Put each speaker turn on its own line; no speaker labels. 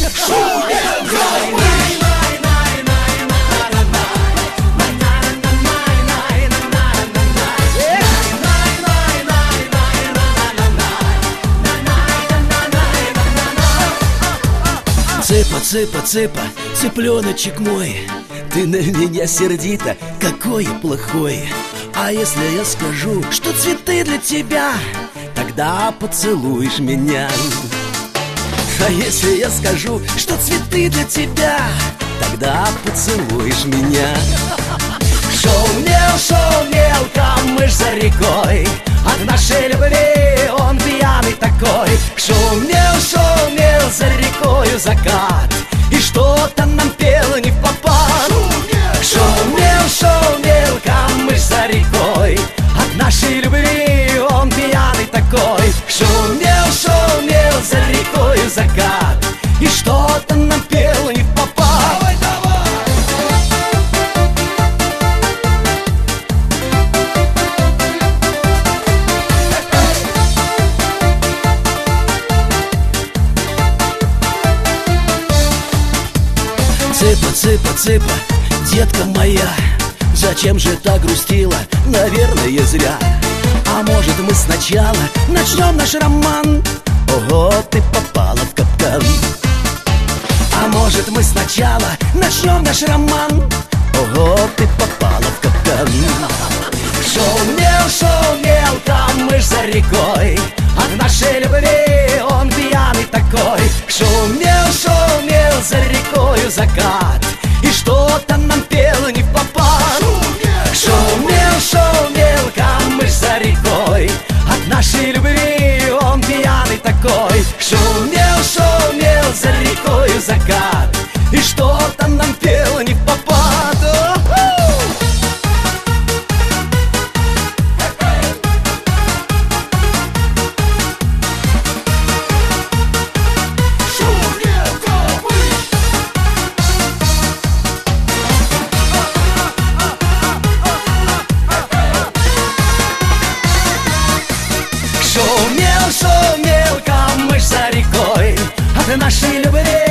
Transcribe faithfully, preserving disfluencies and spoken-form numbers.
Цыпа, цыпа, цыпа, цыпленочек мой, ты на меня сердита, какой я плохой. А если я скажу, что цветы для тебя, тогда поцелуешь меня. А если я скажу, что цветы для тебя, тогда поцелуешь меня. Шумел, шумел камыш за рекой, от нашей любви он пьяный такой. Шумел, шумел за рекою закат, и что-то нам пел не в попад. Шумел, шумел камыш за рекой, от нашей любви он пьяный такой. Шумел, шумел за рекою закат, и что-то нам пел не в попад. Цыпа, цыпа, цыпа, детка моя, зачем же так грустила? Наверное, зря. А может, мы сначала начнем наш роман? Ого, ты попала в капкан. А может, мы сначала начнем наш роман? Ого, ты попала в капкан. Шумел, шумел камыш за рекой, от нашей любви он пьяный такой. Шумел, шумел за рекою закат, и что-то нам пел не в попад. Шумел, шумел камыш за рекой, от нашей любви он пьяный такой. Шумел, шумел за рекою закат, и что-то нам пел не в попад. Шумел, шумел камыш за рекой, от нашей любви